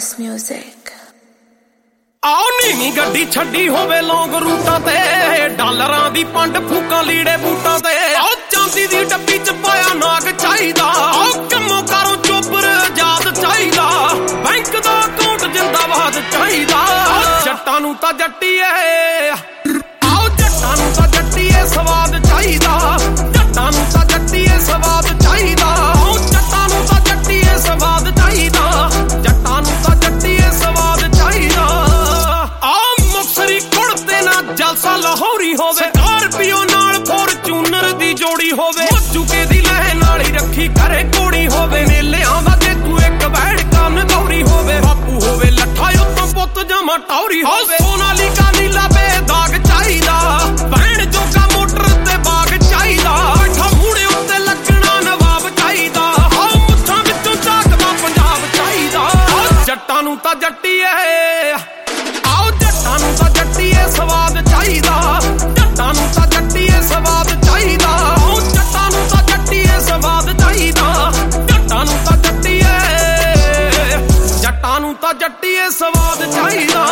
Marcus Music। ਆਓ ਨੀਵੀਂ ਗੱਡੀ ਛੱਡੀ ਹੋਵੇ ਲੌਂਗ ਰੂਟਾਂ ਤੇ, ਡਾਲਰਾਂ ਦੀ ਪੰਡ ਫੂਕਾਂ ਲੀੜੇ ਬੂਟਾਂ ਤੇ। ਆਓ ਚਾਂਦੀ ਦੀ ਡੱਬੀ ਚ ਪਾਇਆ ਨਾਗ ਚਾਹੀਦਾ, ਆਓ ਕੰਮੋਂ ਕਾਰੋਂ ਚੋਪਰ ਆਜ਼ਾਦ ਚਾਹੀਦਾ, ਬੈਂਕ ਦਾ ਅਕਾਊਂਟ ਜਿੰਦਾਬਾਦ ਚਾਹੀਦਾ। ਜੱਟਾਂ ਨੂੰ ਤਾਂ ਜੱਟੀਏ, ਆਓ ਜੱਟਾਂ ਨੂੰ ਤਾਂ ਜੱਟੀਏ ਸਵਾਦ ਚਾਹੀਦਾ, ਜੱਟਾਂ ਨੂੰ ਤਾਂ ਜੱਟੀਏ ਸਵਾਦ ਚਾਹੀਦਾ, ਆਓ ਜੱਟਾਂ ਨੂੰ ਤਾਂ ਜੱਟੀਏ ਸਵਾਦ ਚਾਹੀਦਾ, ਜੱਟਾਂ ਨੂੰ ਤਾਂ ਜੱਟੀਏ ਸਵਾਦ ਚਾਹੀਦਾ। ਆਓ ਮੁਕਤਸਰੀ ਕੁੜਤੇ ਨਾਲ ਜਲਸਾ ਲਾਹੌਰੀ ਹੋਵੇ, ਸਕਾਰਪੀਓ ਨਾਲ ਫੋਰਚੂਨਰ ਦੀ ਜੋੜੀ ਹੋਵੇ, ਮੱਜੂਕੇ ਦੀ ਲਹਿ ਨਾਲ ਹੀ ਰੱਖੀ ਕਰੇ ਕੋੜੀ ਹੋਵੇ, ਮੇਲਿਆਂ ਦਾ ਜੇਤੂ ਇੱਕ ਬੈੜ ਕੰਨ ਗੌਰੀ ਹੋਵੇ, ਬਾਪੂ ਹੋਵੇ ਲੱਠਾ ਉੱਤੋਂ ਪੁੱਤ ਜਮਾ ਟੌਰੀ ਹੋਵੇ, ਸੋਨਾਲੀਕਾ ਨੀਲਾ ਬੇਦਾਗ ਚਾਹੀਦਾ, ਭੈਣ ਜੋਗਾ ਮੋਟਰ ਤੇ ਬਾਗ ਚਾਹੀਦਾ, ਬੈਠਾ ਮੂਹਰੇ ਉੱਤੇ ਲੱਗਣਾ ਨਵਾਬ ਚਾਹੀਦਾ, ਆਓ ਮੁੱਛਾਂ ਵਿੱਚੋਂ ਝਾਕਦਾ ਪੰਜਾਬ ਚਾਹੀਦਾ। ਜੱਟਾਂ ਨੂੰ ਤਾਂ ਜੱਟੀਏ, ਆਓ ਜੱਟਾਂ ਨੂੰ ਤਾਂ ਜੱਟੀਏ ਸਵਾਦ ਚਾਹੀਦਾ, ਜੱਟਾਂ ਨੂੰ ਤਾਂ ਜੱਟੀਏ ਸਵਾਦ ਚਾਹੀਦਾ, ਆਓ ਜੱਟਾਂ ਨੂੰ ਤਾਂ ਜੱਟੀਏ ਸਵਾਦ ਚਾਹੀਦਾ, ਜੱਟਾਂ ਨੂੰ ਤਾਂ ਜੱਟੀਏ, ਜੱਟਾਂ ਨੂੰ ਤਾਂ ਜੱਟੀਏ ਸਵਾਦ ਚਾਹੀਦਾ।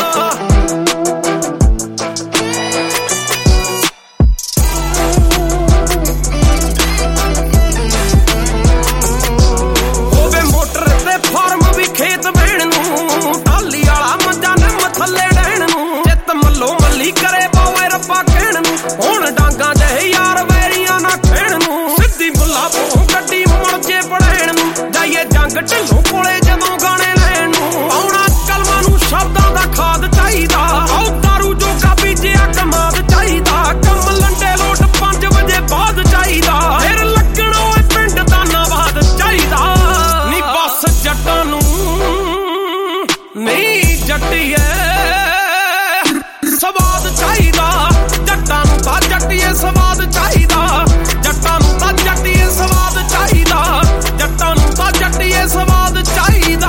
ਕਰੇ ਪਾਵੇ ਰੱਬਾ ਕਹਿਣ ਨੂੰ, ਹੁਣ ਡਾਂਗਾ ਜਿਹੇ ਯਾਰ ਵੈਰੀਆਂ ਨਾ ਖੇਣ ਨੂੰ, ਸਿੱਧੀ ਬੁੱਲਾ ਤੋਂ ਗੱਡੀ ਮੁੜ ਜੇ ਪੜੈਣ ਨੂੰ, ਜਾਈਏ ਜੰਗ ਢਿੱਲੋਂ ਕੋਲੇ ਜਦੋਂ ਗਾਣੇ ਲੈਣ ਨੂੰ, ਆਉਣਾ ਕਲਮਾਂ ਨੂੰ ਸ਼ਬਦਾਂ ਦਾ ਖਾਦ ਚਾਹੀਦਾ, ਆਓ ਦਾਰੂ ਜੋਗਾ ਬੀਜਿਆ ਕਮਾਦ ਚਾਹੀਦਾ, ਕੰਮ ਲੰਡੇ ਲੋਟ 5 ਵਜੇ ਬਾਅਦ ਚਾਹੀਦਾ, ਫਿਰ ਲੱਗਣਾ ਓਏ ਪਿੰਡ ਦਾ ਨਵਾਦ ਚਾਹੀਦਾ। ਨੀ ਬਸ ਜੱਟਾਂ ਨੂੰ ਨਹੀਂ ਜੱਟੀਏ ਸਵਾਦ ਚਾਹੀਦਾ, ਜੱਟਾਂ ਨੂੰ ਤਾਂ ਜੱਟੀਏ ਸਵਾਦ ਚਾਹੀਦਾ, ਜੱਟਾਂ ਨੂੰ ਤਾਂ ਜੱਟੀਏ ਸਵਾਦ ਚਾਹੀਦਾ, ਜੱਟਾਂ ਨੂੰ ਤਾਂ ਜੱਟੀਏ ਸਵਾਦ ਚਾਹੀਦਾ।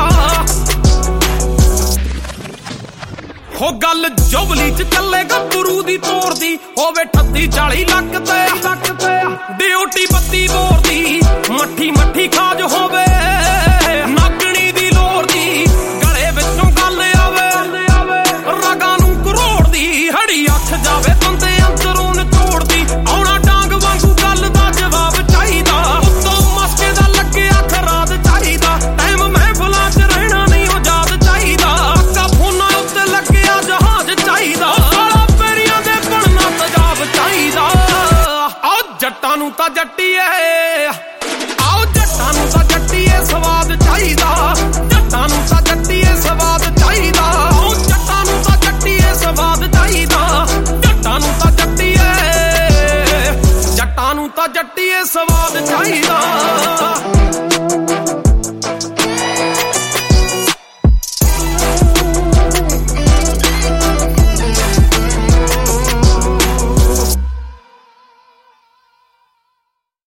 ਹੋ ਗੱਲ ਜੁਬਲੀ ਚ ਚੱਲੇ ਗੱਭਰੂ ਦੀ ਤੋਰ ਦੀ, ਹੋਵੇ 38-40 ਲੱਖ ਤੇ ਡਿਊਟੀ 32 ਬੋਰ ਦੀ, ਮੱਠੀ ਮੱਠੀ ਖਾਜ ਹੋਵੇ ਨਾਗਣੀ ਦੀ ਲੋਰ ਦੀ, ਗਲੇ ਵਿੱਚੋਂ ਗੱਲ ਆਵੇ ਰਗਾਂ ਨੂੰ ਕਰੋੜ ਦੀ, ਹੜੀ ਅੱਖ ਜਾਵੇ ਬੰਦੇ ਅੰਦਰੋਂ ਨਿਚੋੜਦੀ, ਆਉਣਾ ਡਾਂਗ ਵਾਂਗੂ ਗੱਲ ਦਾ ਜਵਾਬ ਚਾਹੀਦਾ, ਉੱਤੋਂ ਮਸਕੇ ਦਾ ਲੱਗਿਆ ਖਰਾਦ ਚਾਹੀਦਾ, ਟਾਈਮ ਮਹਿਫਲਾਂ ਚ ਰਹਿਣਾ ਨਹੀਂ ਉਹ ਯਾਦ ਚਾਹੀਦਾ, ਅੱਕਾ ਫੋਨਾਂ ਉੱਤੇ ਲੱਗਿਆ ਜਹਾਜ਼ ਚਾਹੀਦਾ, ਸਾਲਾ ਪੈਰੀਆਂ ਦੇ ਬਣਨਾ ਤਜਾਬ ਚਾਹੀਦਾ। ਆਓ ਜੱਟਾਂ ਨੂੰ ਤਾਂ ਜੱਟੀਏ, ਆਓ ਜੱਟਾਂ ਨੂੰ ਤਾਂ ਜੱਟੀਏ ਸਵਾਦ ਚਾਹੀਦਾ।